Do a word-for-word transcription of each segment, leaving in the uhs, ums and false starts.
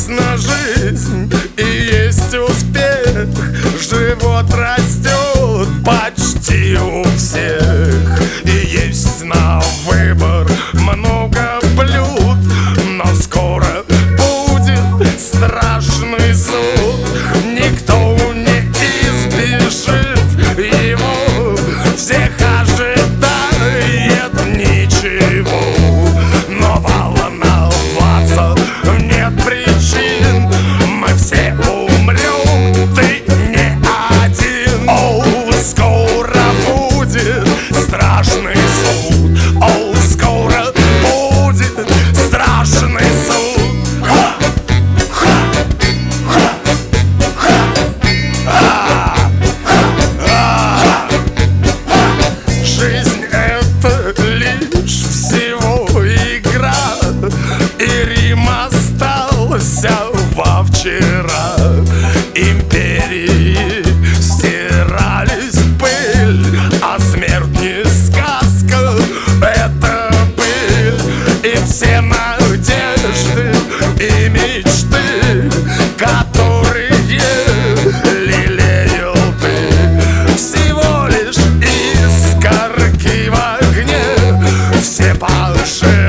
Прекрасна жизнь и есть успех, живот растет почти у всех. И есть на выбор много блюд, но скоро будет страшный суд. Никто не избежит его, всех ожидает ничего. Но волноваться нет причин, мы все умрем, ты не один. О, скоро будет страшный суд, о, скоро будет страшный суд. Ха! Ха! Ха! Ха! А! А! Жизнь — это лишь всего игра, и Рим остался во вчера. Империи стирались в пыль, а смерть не сказка, это пыль. И все надежды и мечты, которые лелеял ты, всего лишь искорки в огне, все пожирающем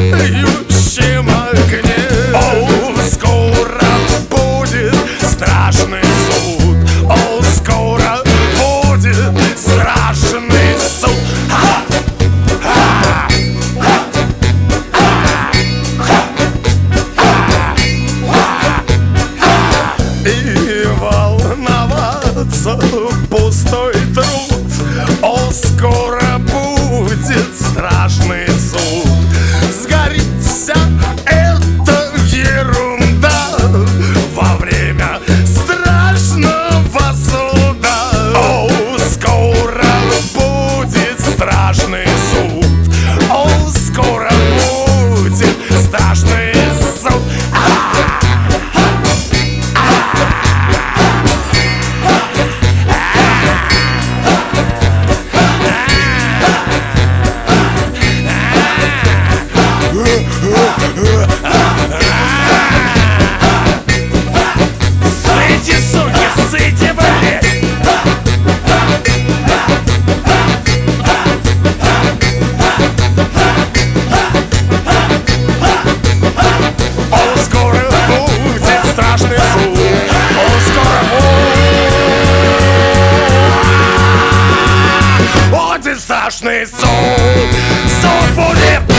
огне. О, скоро будет страшный суд, о, скоро будет страшный суд. Ха! Ха! Ха! Ха! Ха! Ха! И волноваться пустой труд, о, скоро будет страшный суд. Сгорит вся эта ерунда во время страшного суда. О, скоро будет страшный суд, о, скоро будет страшный суд. Сыти, суки, сыти, блядь! О, скоро будет страшный суд, о, скоро будет страшный суд. Суд будет